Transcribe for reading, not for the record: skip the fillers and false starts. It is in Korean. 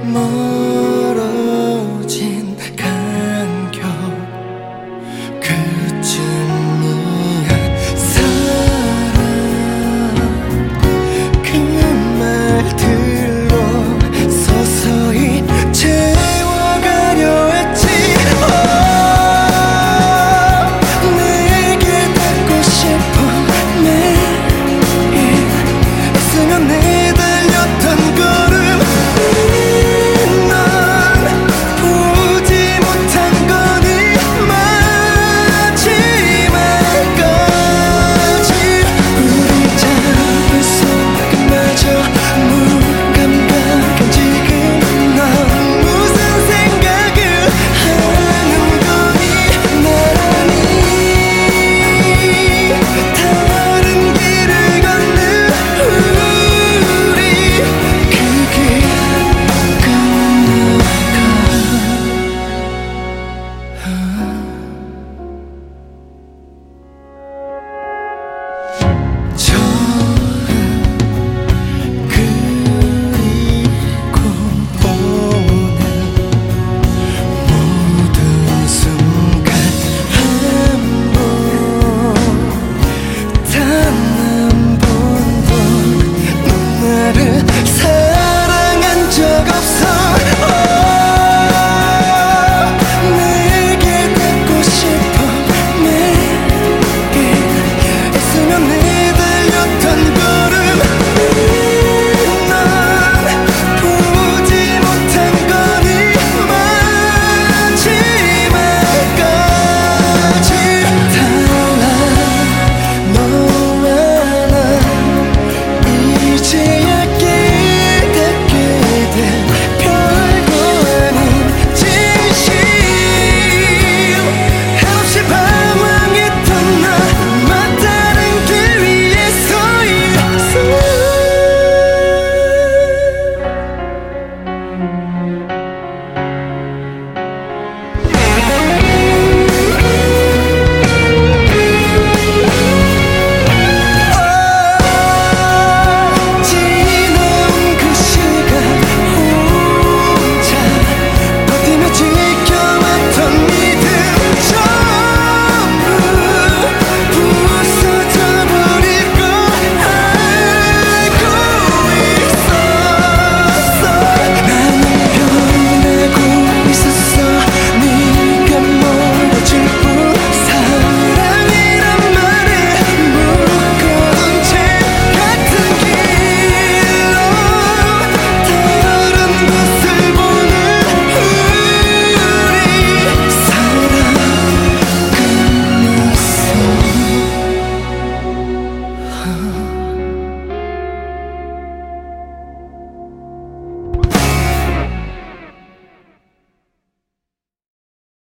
멀어진 간격 그쯤이야. 사랑 그 말들로 서서히 채워가려 했지. 내게 닿고 싶어. 매일 있으면 내달렸던 걸음. 넌 보지 못한 거니 마지막까지. 우리 작은 손끝마저 무감각한 지금 넌 무슨 생각을 하는 거니. 나란히 다른 길을 걷는 우리 그 길 건너가. 그리고 오는 모든 순간 단 한 번도 넌 나를 사랑한 적 없어. 내게 닿고 싶어. 매일 있으면 내달렸던 걸음. 넌 보지 못한 거니 마지막까지. 달라 너와 나 이제야 깨닫게 된 별거 아닌 진실. 한없이 방황했던 나 막다른 길 위에 서 있어.